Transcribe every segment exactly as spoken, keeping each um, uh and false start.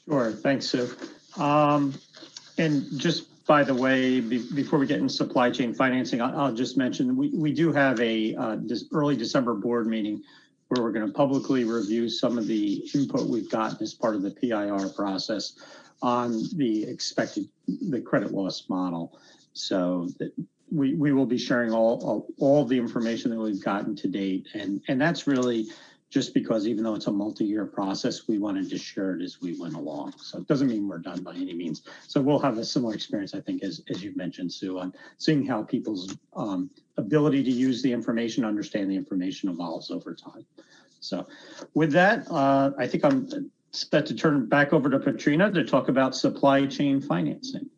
Sure. Thanks, Sue. Um, and just by the way, be, before we get into supply chain financing, I'll, I'll just mention we, we do have a uh, this early December board meeting where we're going to publicly review some of the input we've gotten as part of the P I R process on the expected the credit loss model. So that we, we will be sharing all, all all the information that we've gotten to date, and and that's really just because even though it's a multi-year process, we wanted to share it as we went along. So it doesn't mean we're done by any means. So we'll have a similar experience, I think, as, as you mentioned, Sue, on seeing how people's um, ability to use the information, understand the information evolves over time. So with that, uh, I think I'm set to turn back over to Petrina to talk about supply chain financing.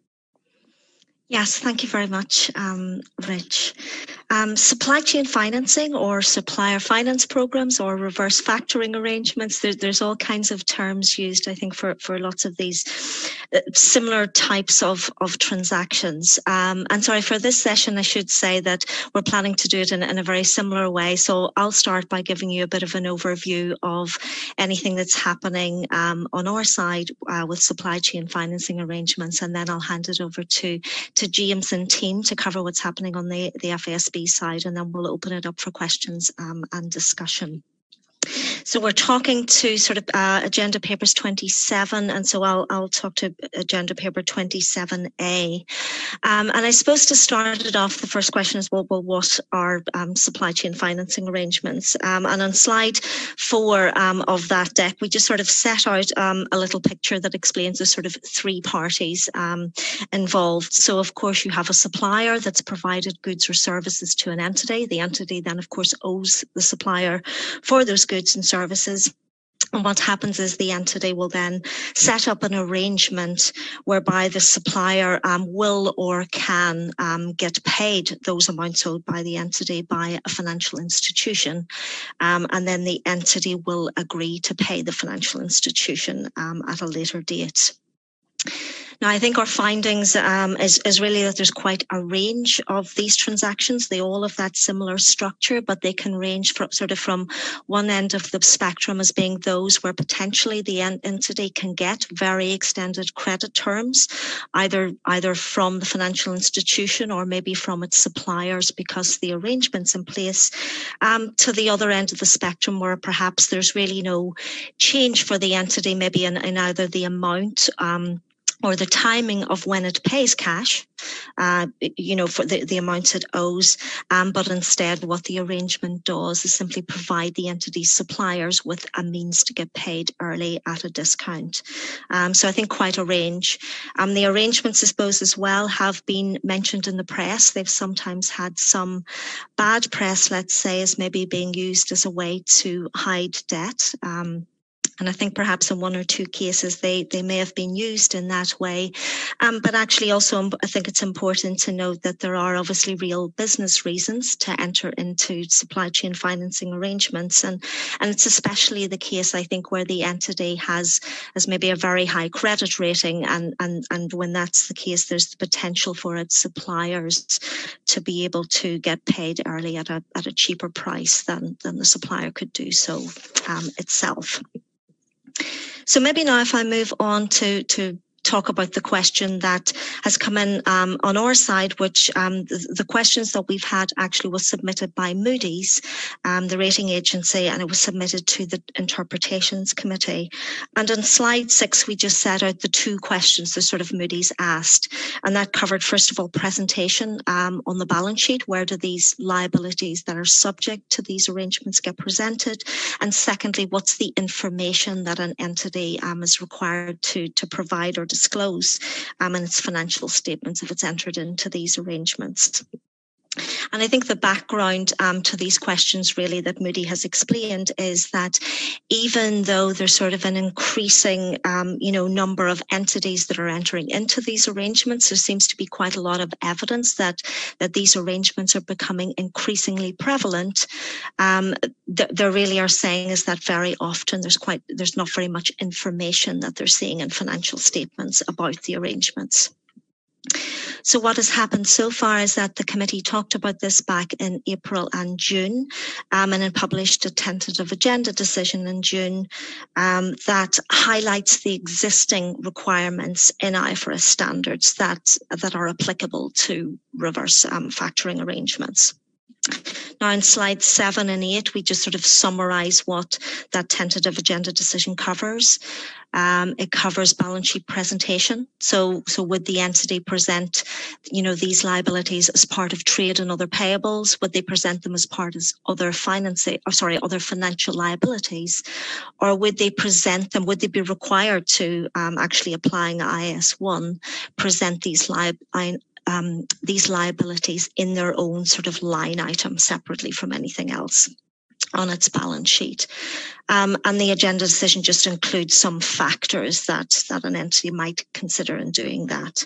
Yes, thank you very much, um, Rich. Um, supply chain financing or supplier finance programs or reverse factoring arrangements, there, there's all kinds of terms used, I think, for, for lots of these uh, similar types of, of transactions. Um, and sorry, for this session, I should say that we're planning to do it in, in a very similar way. So I'll start by giving you a bit of an overview of anything that's happening um, on our side uh, with supply chain financing arrangements, and then I'll hand it over to to James and team to cover what's happening on the, the F A S B side, and then we'll open it up for questions um, and discussion. So we're talking to sort of uh, agenda papers twenty-seven, and so I'll, I'll talk to agenda paper twenty-seven A. Um, and I suppose to start it off, the first question is, well, well what are um, supply chain financing arrangements? Um, and on slide four um, of that deck, we just sort of set out um, a little picture that explains the sort of three parties um, involved. So of course you have a supplier that's provided goods or services to an entity. The entity then of course owes the supplier for those goods and services. And what happens is the entity will then set up an arrangement whereby the supplier um, will or can um, get paid those amounts owed by the entity by a financial institution. Um, and then the entity will agree to pay the financial institution um, at a later date. Now, I think our findings um, is, is really that there's quite a range of these transactions. They all have that similar structure, but they can range from sort of from one end of the spectrum as being those where potentially the entity can get very extended credit terms, either, either from the financial institution or maybe from its suppliers because the arrangement's in place, um, to the other end of the spectrum where perhaps there's really no change for the entity, maybe in, in either the amount um, or the timing of when it pays cash, uh, you know, for the, the amounts it owes, um, but instead what the arrangement does is simply provide the entity's suppliers with a means to get paid early at a discount. Um, so I think quite a range. Um, the arrangements, I suppose, as well have been mentioned in the press. They've sometimes had some bad press, let's say, as maybe being used as a way to hide debt. Um, And I think perhaps in one or two cases they, they may have been used in that way. Um, but actually also I think it's important to note that there are obviously real business reasons to enter into supply chain financing arrangements. And, and it's especially the case, I think, where the entity has, has maybe a very high credit rating. And, and, and when that's the case, there's the potential for its suppliers to be able to get paid early at a, at a cheaper price than, than the supplier could do so um, itself. So maybe now if I move on to, to talk about the question that has come in um, on our side, which um, the, the questions that we've had actually was submitted by Moody's, um, the rating agency, and it was submitted to the Interpretations Committee. And on slide six, we just set out the two questions that sort of Moody's asked, and that covered, first of all, presentation um, on the balance sheet. Where do these liabilities that are subject to these arrangements get presented? And secondly, what's the information that an entity um, is required to, to provide or disclose um, in its financial statements if it's entered into these arrangements? And I think the background um, to these questions really that Moody has explained is that even though there's sort of an increasing, um, you know, number of entities that are entering into these arrangements, there seems to be quite a lot of evidence that that these arrangements are becoming increasingly prevalent. Um, th they really are saying is that very often there's quite there's not very much information that they're seeing in financial statements about the arrangements. So what has happened so far is that the committee talked about this back in April and June, um, and it published a tentative agenda decision in June um, that highlights the existing requirements in I F R S standards that, that are applicable to reverse um, factoring arrangements. Now in slides seven and eight, we just sort of summarise what that tentative agenda decision covers. Um, it covers balance sheet presentation. So, so would the entity present, you know, these liabilities as part of trade and other payables? Would they present them as part of other financing, or sorry, other financial liabilities? Or would they present them, would they be required to um, actually applying I S one, present these li um, these liabilities in their own sort of line item separately from anything else on its balance sheet? Um, and the agenda decision just includes some factors that, that an entity might consider in doing that.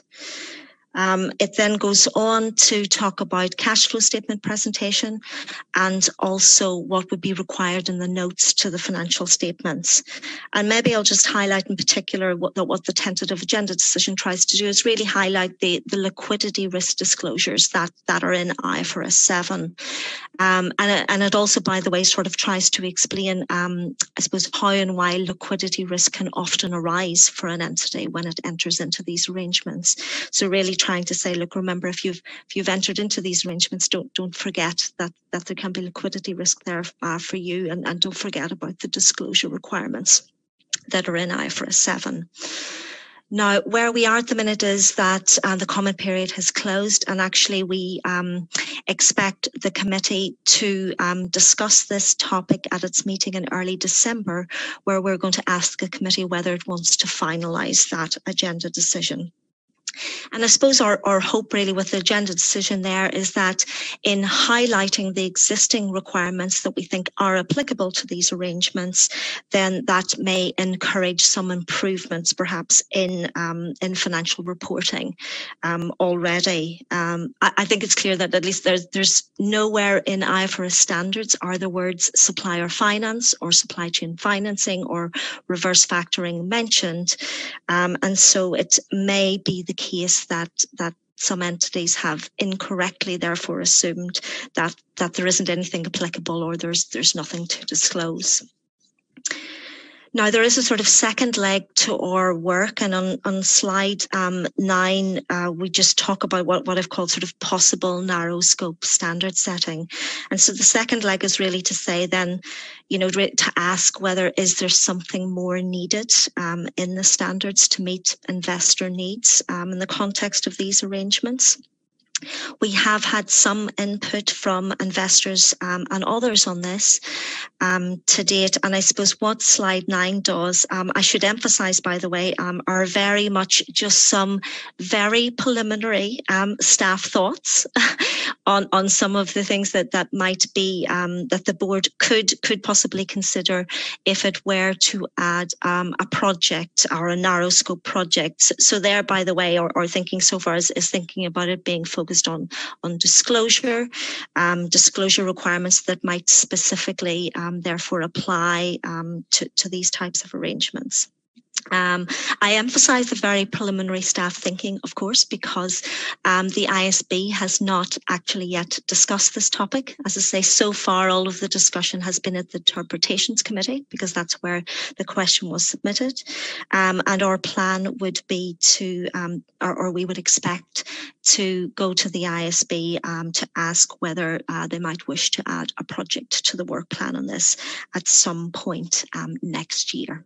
Um, it then goes on to talk about cash flow statement presentation and also what would be required in the notes to the financial statements. And maybe I'll just highlight in particular what the, what the tentative agenda decision tries to do is really highlight the, the liquidity risk disclosures that, that are in I F R S seven. Um, and, it, and it also, by the way, sort of tries to explain, um, I suppose, how and why liquidity risk can often arise for an entity when it enters into these arrangements. So really trying to say, look, remember, if you've if you've entered into these arrangements, don't don't forget that that there can be liquidity risk there uh, for you, and, and don't forget about the disclosure requirements that are in I F R S seven. Now, where we are at the minute is that uh, the comment period has closed, and actually we um, expect the committee to um, discuss this topic at its meeting in early December, where we're going to ask the committee whether it wants to finalise that agenda decision. And I suppose our, our hope really with the agenda decision there is that in highlighting the existing requirements that we think are applicable to these arrangements, then that may encourage some improvements perhaps in, um, in financial reporting um, already. Um, I, I think it's clear that at least there's, there's nowhere in I F R S standards are the words supplier finance or supply chain financing or reverse factoring mentioned. Um, and so it may be the case that that some entities have incorrectly therefore assumed that that there isn't anything applicable or there's there's nothing to disclose. Now, there is a sort of second leg to our work, and on, on slide um, nine, uh, we just talk about what, what I've called sort of possible narrow scope standard setting. And so the second leg is really to say then, you know, to ask whether is there something more needed um, in the standards to meet investor needs um, in the context of these arrangements. We have had some input from investors um, and others on this um, to date. And I suppose what slide nine does, um, I should emphasize, by the way, um, are very much just some very preliminary um, staff thoughts on, on some of the things that, that might be, um, that the board could, could possibly consider if it were to add um, a project or a narrow scope project. So there, by the way, or, or thinking so far is, is thinking about it being focused focused on, on disclosure, um, disclosure requirements that might specifically um, therefore apply um, to, to these types of arrangements. Um, I emphasise the very preliminary staff thinking, of course, because um, the I S B has not actually yet discussed this topic. As I say, so far all of the discussion has been at the Interpretations Committee, because that's where the question was submitted. Um, and our plan would be to, um, or, or we would expect to go to the I S B um, to ask whether uh, they might wish to add a project to the work plan on this at some point um, next year.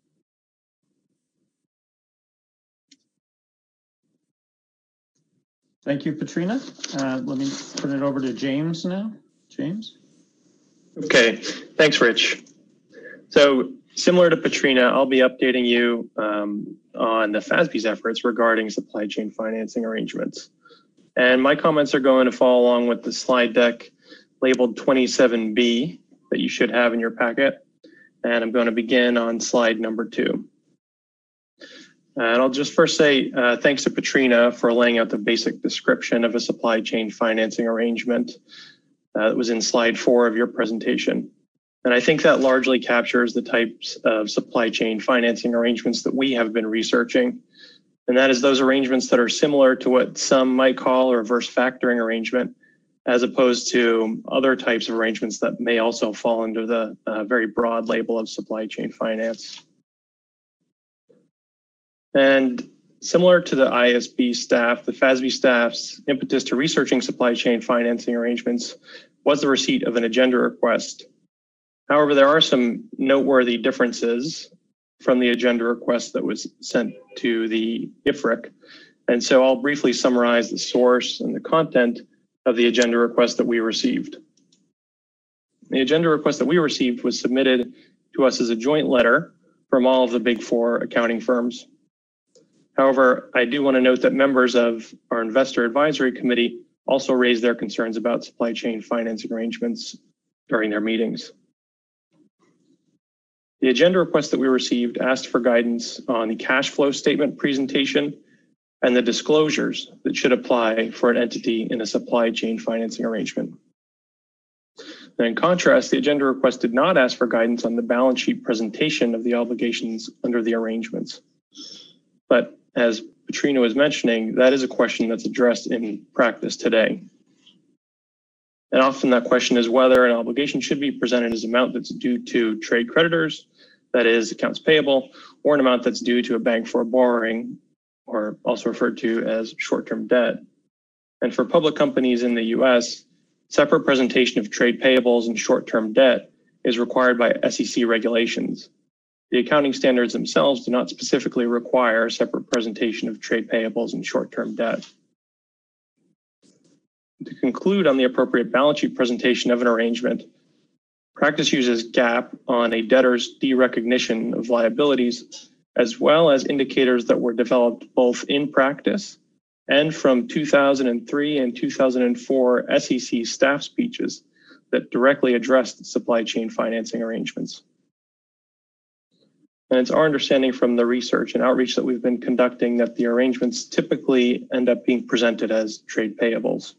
Thank you, Petrina. Uh, let me turn it over to James now. James? Okay, thanks, Rich. So similar to Petrina, I'll be updating you um, on the F A S B's efforts regarding supply chain financing arrangements. And my comments are going to follow along with the slide deck labeled twenty-seven B that you should have in your packet. And I'm going to begin on slide number two. And I'll just first say uh, thanks to Petrina for laying out the basic description of a supply chain financing arrangement uh, that was in slide four of your presentation. And I think that largely captures the types of supply chain financing arrangements that we have been researching And that is those arrangements that are similar to what some might call a reverse factoring arrangement, as opposed to other types of arrangements that may also fall under the uh, very broad label of supply chain finance. And similar to the I S B staff, the F A S B staff's impetus to researching supply chain financing arrangements was the receipt of an agenda request. However, there are some noteworthy differences from the agenda request that was sent to the I F R I C. And so I'll briefly summarize the source and the content of the agenda request that we received. The agenda request that we received was submitted to us as a joint letter from all of the Big Four accounting firms. However, I do want to note that members of our Investor Advisory Committee also raised their concerns about supply chain financing arrangements during their meetings. The agenda request that we received asked for guidance on the cash flow statement presentation and the disclosures that should apply for an entity in a supply chain financing arrangement. And in contrast, the agenda request did not ask for guidance on the balance sheet presentation of the obligations under the arrangements. But as Petrina was mentioning, that is a question that's addressed in practice today. And often that question is whether an obligation should be presented as amount that's due to trade creditors, that is accounts payable, or an amount that's due to a bank for a borrowing, or also referred to as short-term debt. And for public companies in the U S, separate presentation of trade payables and short-term debt is required by S E C regulations. The accounting standards themselves do not specifically require separate presentation of trade payables and short-term debt. To conclude on the appropriate balance sheet presentation of an arrangement, practice uses GAAP on a debtor's derecognition of liabilities, as well as indicators that were developed both in practice and from two thousand three and two thousand four S E C staff speeches that directly addressed supply chain financing arrangements. And it's our understanding from the research and outreach that we've been conducting that the arrangements typically end up being presented as trade payables.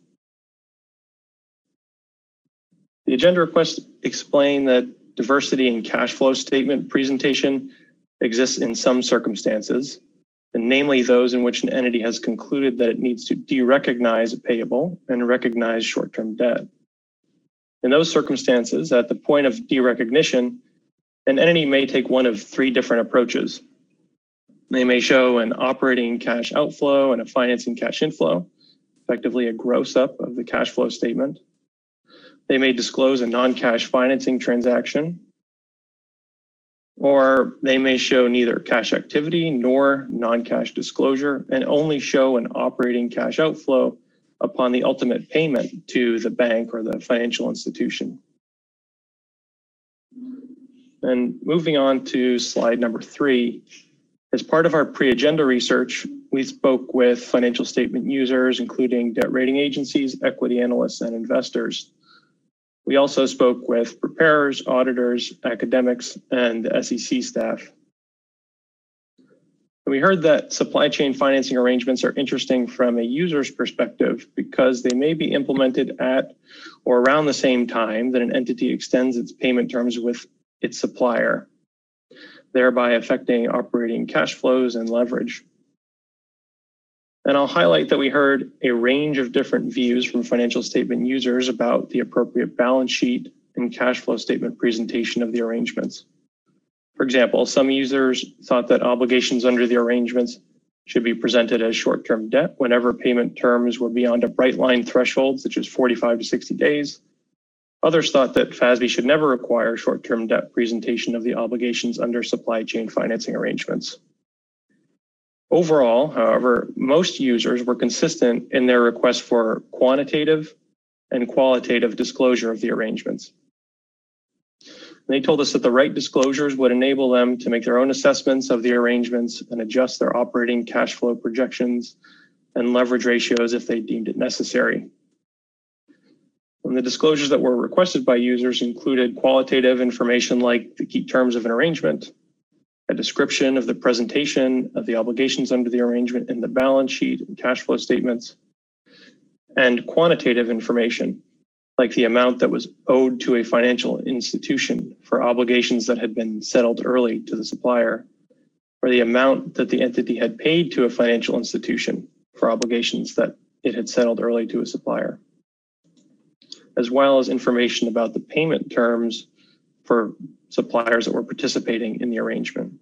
The agenda requests explain that diversity in cash flow statement presentation exists in some circumstances, and namely those in which an entity has concluded that it needs to derecognize a payable and recognize short-term debt. In those circumstances, at the point of derecognition, an entity may take one of three different approaches. They may show an operating cash outflow and a financing cash inflow, effectively a gross up of the cash flow statement. They may disclose a non-cash financing transaction, or they may show neither cash activity nor non-cash disclosure and only show an operating cash outflow upon the ultimate payment to the bank or the financial institution. And moving on to slide number three, as part of our pre-agenda research, we spoke with financial statement users, including debt rating agencies, equity analysts, and investors. We also spoke with preparers, auditors, academics, and the S E C staff. We heard that supply chain financing arrangements are interesting from a user's perspective because they may be implemented at or around the same time that an entity extends its payment terms with its supplier, thereby affecting operating cash flows and leverage. And I'll highlight that we heard a range of different views from financial statement users about the appropriate balance sheet and cash flow statement presentation of the arrangements. For example, some users thought that obligations under the arrangements should be presented as short-term debt whenever payment terms were beyond a bright line threshold, such as forty-five to sixty days. Others thought that F A S B should never require short-term debt presentation of the obligations under supply chain financing arrangements. Overall, however, most users were consistent in their request for quantitative and qualitative disclosure of the arrangements. They told us that the right disclosures would enable them to make their own assessments of the arrangements and adjust their operating cash flow projections and leverage ratios if they deemed it necessary. And the disclosures that were requested by users included qualitative information like the key terms of an arrangement, a description of the presentation of the obligations under the arrangement in the balance sheet and cash flow statements, and quantitative information like the amount that was owed to a financial institution for obligations that had been settled early to the supplier, or the amount that the entity had paid to a financial institution for obligations that it had settled early to a supplier, as well as information about the payment terms for suppliers that were participating in the arrangement.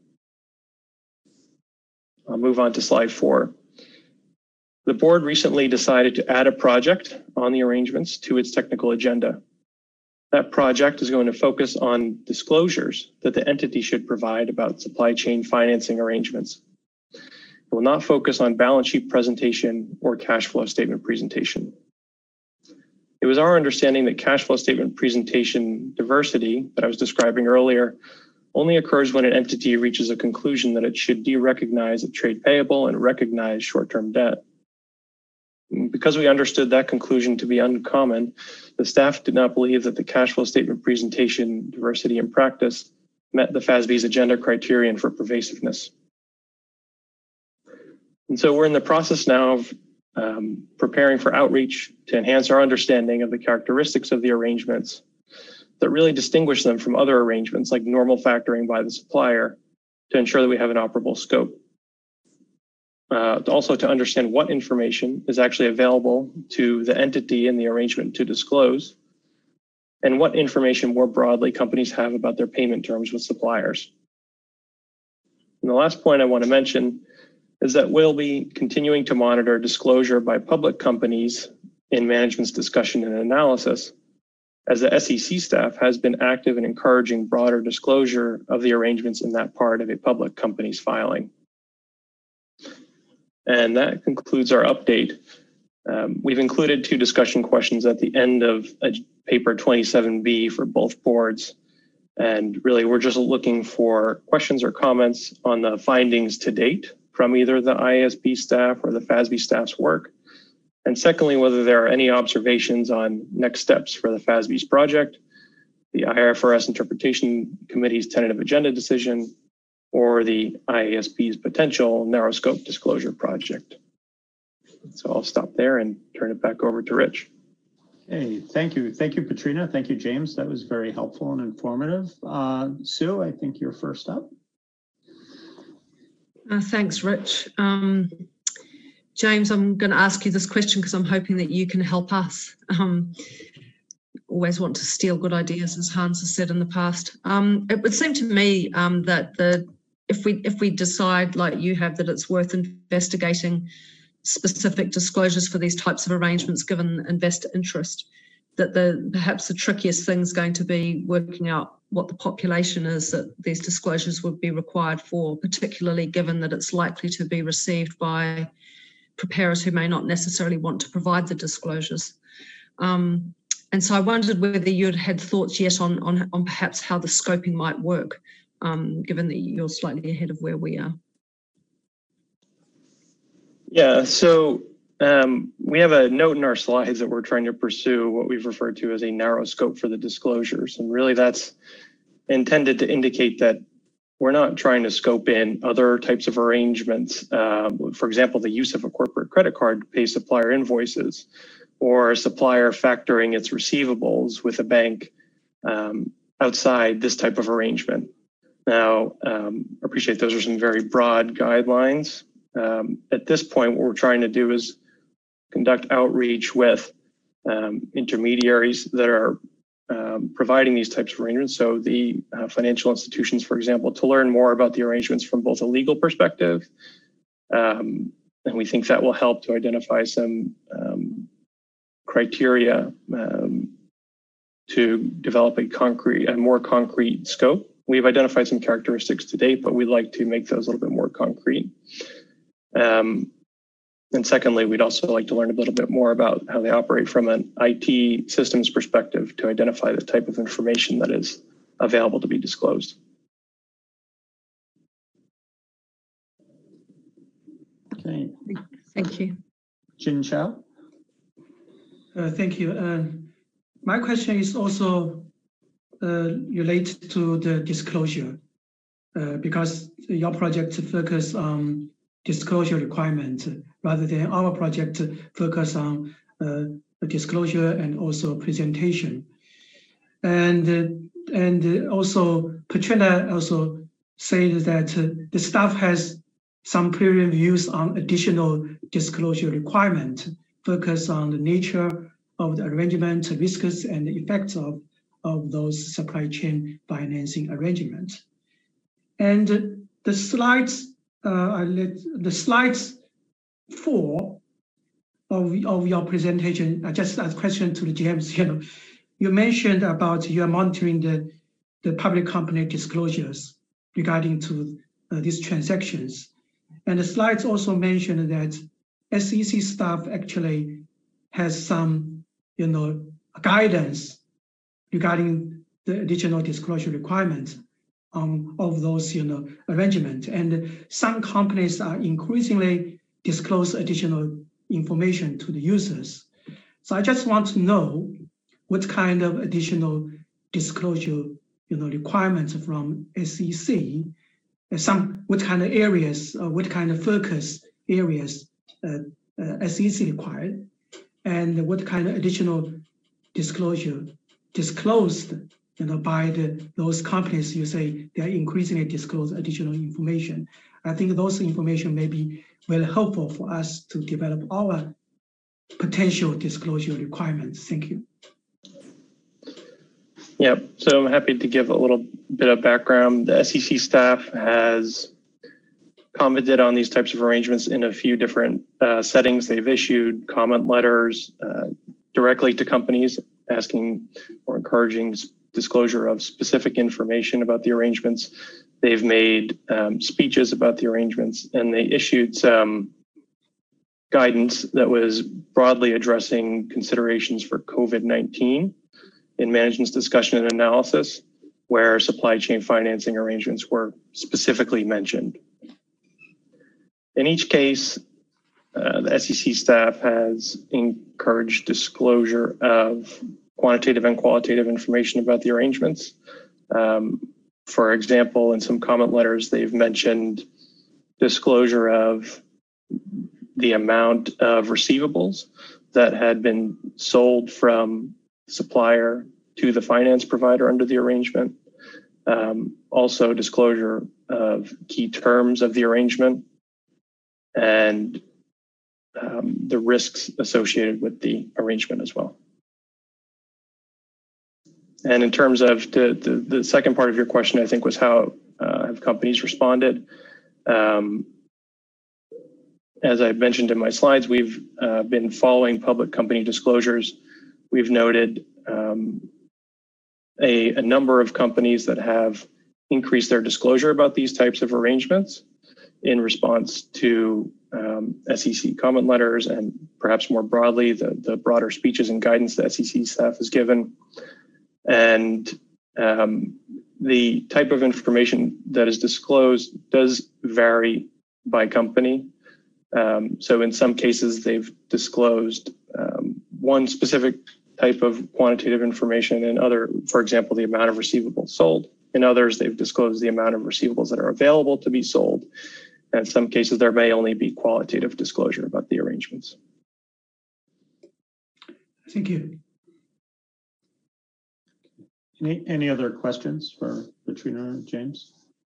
I'll move on to slide four. The board recently decided to add a project on the arrangements to its technical agenda. That project is going to focus on disclosures that the entity should provide about supply chain financing arrangements. It will not focus on balance sheet presentation or cash flow statement presentation. It was our understanding that cash flow statement presentation diversity that I was describing earlier only occurs when an entity reaches a conclusion that it should de-recognize a trade payable and recognize short-term debt. Because we understood that conclusion to be uncommon, the staff did not believe that the cash flow statement presentation diversity in practice met the F A S B's agenda criterion for pervasiveness. And so we're in the process now of um, preparing for outreach to enhance our understanding of the characteristics of the arrangements that really distinguish them from other arrangements like normal factoring by the supplier to ensure that we have an operable scope. Uh, also to understand what information is actually available to the entity in the arrangement to disclose, and what information more broadly companies have about their payment terms with suppliers. And the last point I want to mention is that we'll be continuing to monitor disclosure by public companies in management's discussion and analysis, as the S E C staff has been active in encouraging broader disclosure of the arrangements in that part of a public company's filing. And that concludes our update. Um, we've included two discussion questions at the end of uh, paper twenty-seven B for both boards. And really, we're just looking for questions or comments on the findings to date from either the I A S B staff or the F A S B staff's work. And secondly, whether there are any observations on next steps for the F A S B's project, the I R F S Interpretation Committee's tentative agenda decision, or the I A S B's potential narrow scope disclosure project. So I'll stop there and turn it back over to Rich. Hey, thank you. Thank you, Petrina. Thank you, James. That was very helpful and informative. Uh, Sue, I think you're first up. Uh, thanks, Rich. Um, James, I'm going to ask you this question because I'm hoping that you can help us. Um, always want to steal good ideas, as Hans has said in the past. Um, it would seem to me um, that the if we if we decide, like you have, that it's worth investigating specific disclosures for these types of arrangements given investor interest, that the perhaps the trickiest thing is going to be working out what the population is that these disclosures would be required for, particularly given that it's likely to be received by preparers who may not necessarily want to provide the disclosures. Um, and so I wondered whether you had had thoughts yet on, on, on perhaps how the scoping might work, um, given that you're slightly ahead of where we are. Yeah, so um, we have a note in our slides that we're trying to pursue what we've referred to as a narrow scope for the disclosures. And really that's intended to indicate that we're not trying to scope in other types of arrangements. Um, for example, the use of a corporate credit card to pay supplier invoices, or a supplier factoring its receivables with a bank um, outside this type of arrangement. Now, um, I appreciate those are some very broad guidelines. Um, at this point, what we're trying to do is conduct outreach with um, intermediaries that are um, providing these types of arrangements. So the uh, financial institutions, for example, to learn more about the arrangements from both a legal perspective. Um, and we think that will help to identify some um, criteria um, to develop a concrete, a more concrete scope. We've identified some characteristics to date, but we'd like to make those a little bit more concrete. Um, and secondly, we'd also like to learn a little bit more about how they operate from an I T systems perspective to identify the type of information that is available to be disclosed. Okay. Thank you. Jin Chao. Uh, thank you. Uh, my question is also uh, related to the disclosure, uh, because your project focus on disclosure requirements rather than our project focus on uh, disclosure and also presentation. And uh, and also Petrina also said that uh, the staff has some previous views on additional disclosure requirement, focus on the nature of the arrangement, risks, and the effects of, of those supply chain financing arrangements. And the slides, uh, I let, the slides four of, of your presentation, I just asked a question to the James, you know, you mentioned about you are monitoring the, the public company disclosures regarding to uh, these transactions. And the slides also mentioned that S E C staff actually has some, you know, guidance regarding the additional disclosure requirements um, of those, you know, arrangements. And some companies are increasingly disclose additional information to the users. So I just want to know what kind of additional disclosure, you know, requirements from S E C, some what kind of areas, uh, what kind of focus areas uh, uh, S E C required, and what kind of additional disclosure disclosed, you know, by the those companies. You say they are increasingly disclose additional information. I think those information may be very helpful for us to develop our potential disclosure requirements. Thank you. Yep, so I'm happy to give a little bit of background. The S E C staff has commented on these types of arrangements in a few different uh, settings. They've issued comment letters uh, directly to companies asking or encouraging disclosure of specific information about the arrangements. They've made um, speeches about the arrangements, and they issued some guidance that was broadly addressing considerations for COVID nineteen in management's discussion and analysis, where supply chain financing arrangements were specifically mentioned. In each case, uh, the S E C staff has encouraged disclosure of quantitative and qualitative information about the arrangements. Um, for example, in some comment letters, they've mentioned disclosure of the amount of receivables that had been sold from supplier to the finance provider under the arrangement. Um, also disclosure of key terms of the arrangement and um, the risks associated with the arrangement as well. And in terms of the, the, the second part of your question, I think was how uh, have companies responded? Um, as I mentioned in my slides, we've uh, been following public company disclosures. We've noted um, a, a number of companies that have increased their disclosure about these types of arrangements in response to um, S E C comment letters and perhaps more broadly, the, the broader speeches and guidance that S E C staff has given. And um, the type of information that is disclosed does vary by company. Um, so in some cases, they've disclosed um, one specific type of quantitative information, and other, for example, the amount of receivables sold. In others, they've disclosed the amount of receivables that are available to be sold. And in some cases, there may only be qualitative disclosure about the arrangements. Thank you. Any, any other questions for Katrina or James?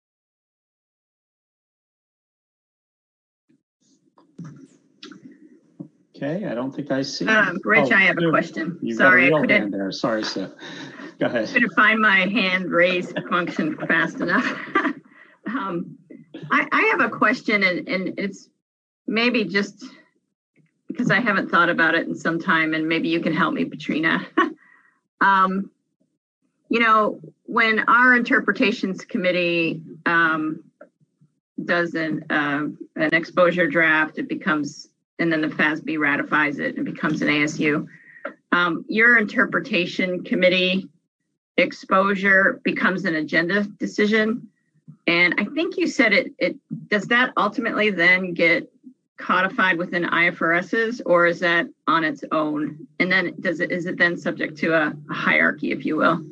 Okay, I don't think I see. Um, Rich, oh, I have a question. You've Sorry, got a I real couldn't. hand there. Sorry, Seth. Go ahead. Couldn't find my hand raised function fast enough. um, I, I have a question, and, and it's maybe just because I haven't thought about it in some time, and maybe you can help me, Katrina. um, you know, when our interpretations committee um, does an uh, an exposure draft, it becomes, and then the F A S B ratifies it and it becomes an A S U. Um, your interpretation committee exposure becomes an agenda decision. And I think you said it, it does that ultimately then get codified within I F R Ss, or is that on its own? And then does it, is it then subject to a, a hierarchy, if you will?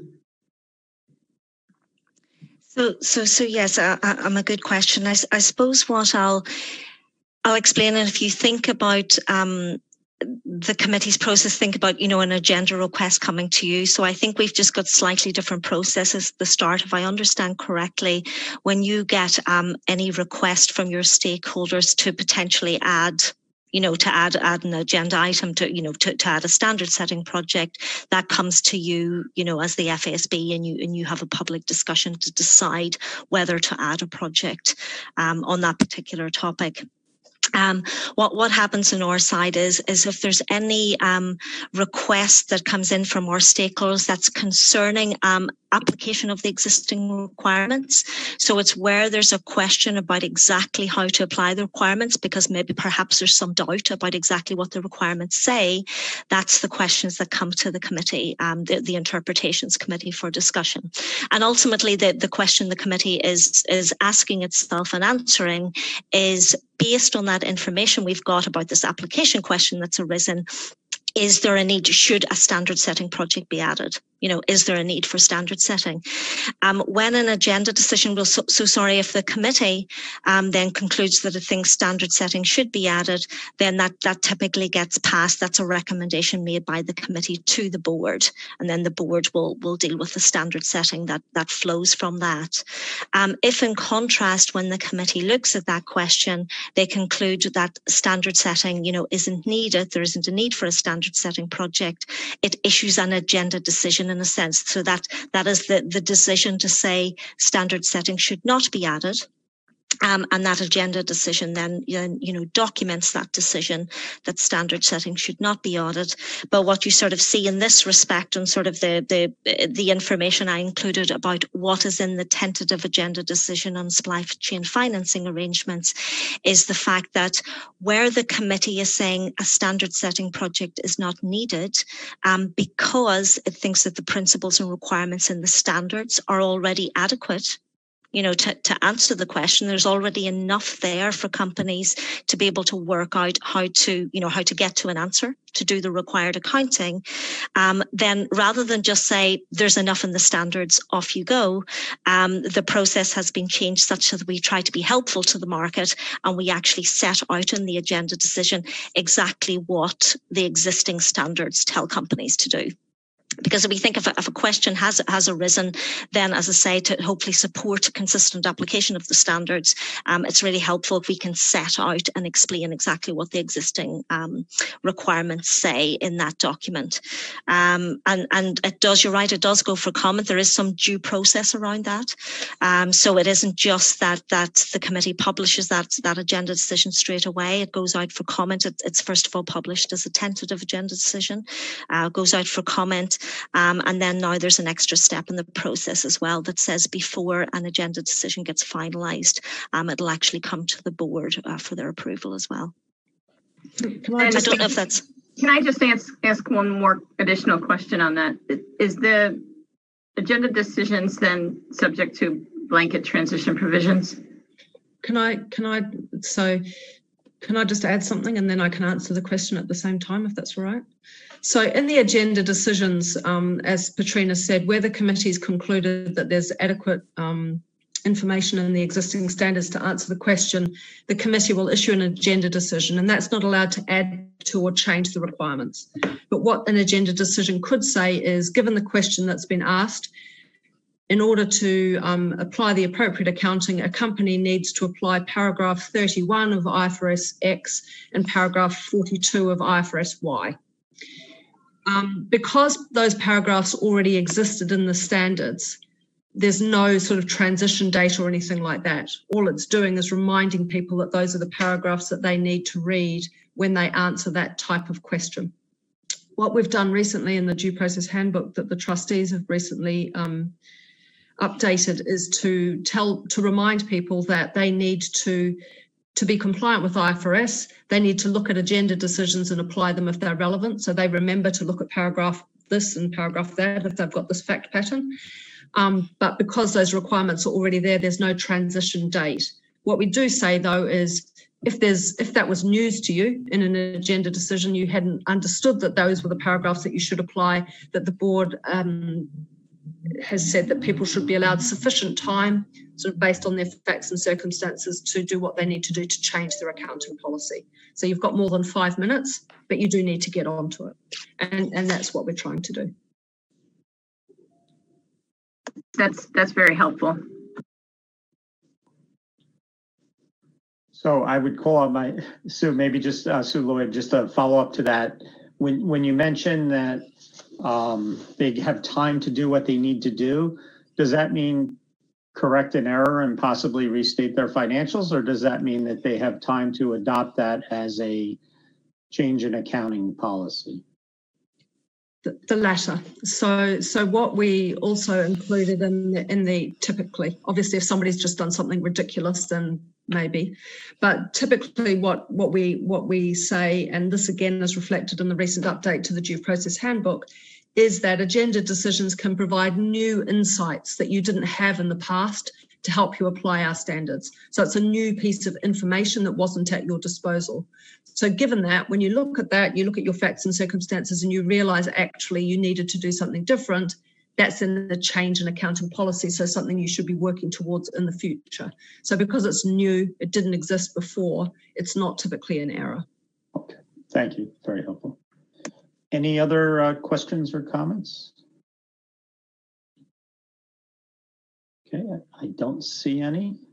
So, so, so yes, uh, um, a good question. I, I suppose what I'll I'll explain, and if you think about um, the committee's process think about, you know, an agenda request coming to you. So I think we've just got slightly different processes at the start. If I understand correctly, when you get um, any request from your stakeholders to potentially add, you know, to add add an agenda item, to, you know, to, to add a standard setting project, that comes to you, you know, as the F A S B, and you and you have a public discussion to decide whether to add a project um, on that particular topic. Um, what what happens on our side is is if there's any um, request that comes in from our stakeholders that's concerning um, application of the existing requirements. So it's where there's a question about exactly how to apply the requirements, because maybe perhaps there's some doubt about exactly what the requirements say. That's the questions that come to the committee, um, the, the interpretations committee, for discussion. And ultimately, the, the question the committee is, is asking itself and answering is, based on that information we've got about this application question that's arisen, is there a need, should a standard setting project be added? You know, is there a need for standard setting? Um, when an agenda decision will, so, so sorry, if the committee um, then concludes that it thinks standard setting should be added, then that, that typically gets passed. That's a recommendation made by the committee to the board. And then the board will, will deal with the standard setting that, that flows from that. Um, if in contrast, when the committee looks at that question, they conclude that standard setting, you know, isn't needed, there isn't a need for a standard setting project, it issues an agenda decision in a sense. So that that is the, the decision to say standard setting should not be added. Um, and that agenda decision then, you know, documents that decision that standard setting should not be audited. But what you sort of see in this respect, and sort of the, the, the information I included about what is in the tentative agenda decision on supply chain financing arrangements, is the fact that where the committee is saying a standard setting project is not needed, um, because it thinks that the principles and requirements in the standards are already adequate, you know, to, to answer the question. There's already enough there for companies to be able to work out how to, you know, how to get to an answer, to do the required accounting. Um, then rather than just say there's enough in the standards, off you go, um, the process has been changed such that we try to be helpful to the market, and we actually set out in the agenda decision exactly what the existing standards tell companies to do. Because if we think if a, if a question has has arisen, then, as I say, to hopefully support a consistent application of the standards, um, it's really helpful if we can set out and explain exactly what the existing um, requirements say in that document. Um, and, and it does, you're right, it does go for comment. There is some due process around that. Um, so it isn't just that that the committee publishes that, that agenda decision straight away. It goes out for comment. It, it's first of all published as a tentative agenda decision, uh, goes out for comment. Um, and then now there's an extra step in the process as well that says before an agenda decision gets finalised, um, it'll actually come to the board uh, for their approval as well. Can I, I just don't know if that's... Can I just ask, ask one more additional question on that? Is the agenda decisions then subject to blanket transition provisions? Can I, can I, so can I just add something, and then I can answer the question at the same time, if that's all right? So in the agenda decisions, um, as Petrina said, where the committee's concluded that there's adequate um, information in the existing standards to answer the question, the committee will issue an agenda decision, and that's not allowed to add to or change the requirements. But what an agenda decision could say is, given the question that's been asked, in order to um, apply the appropriate accounting, a company needs to apply paragraph thirty-one of I F R S X and paragraph forty-two of I F R S Y. Um, because those paragraphs already existed in the standards, there's no sort of transition date or anything like that. All it's doing is reminding people that those are the paragraphs that they need to read when they answer that type of question. What we've done recently in the due process handbook that the trustees have recently um, updated is to tell, to remind people that they need to To be compliant with I F R S, they need to look at agenda decisions and apply them if they're relevant. So they remember to look at paragraph this and paragraph that if they've got this fact pattern. Um, but because those requirements are already there, there's no transition date. What we do say, though, is if there's if that was news to you in an agenda decision, you hadn't understood that those were the paragraphs that you should apply, that the board um, has said that people should be allowed sufficient time, sort of based on their facts and circumstances, to do what they need to do to change their accounting policy. So you've got more than five minutes, but you do need to get onto it. And, and that's what we're trying to do. That's, that's very helpful. So I would call on my, Sue, maybe just, uh, Sue Lloyd, just a follow up to that. When, when you mention that um, they have time to do what they need to do, does that mean correct an error and possibly restate their financials? Or does that mean that they have time to adopt that as a change in accounting policy? The, the latter. So, so what we also included in the, in the typically, obviously, if somebody's just done something ridiculous, then maybe, but typically, what what we what we say, and this again is reflected in the recent update to the Due Process Handbook, is that agenda decisions can provide new insights that you didn't have in the past to help you apply our standards. So it's a new piece of information that wasn't at your disposal. So given that, when you look at that, you look at your facts and circumstances and you realise actually you needed to do something different, that's in the change in accounting policy, so something you should be working towards in the future. So because it's new, it didn't exist before, it's not typically an error. Okay, thank you, very helpful. Any other uh, questions or comments? Okay, I don't see any.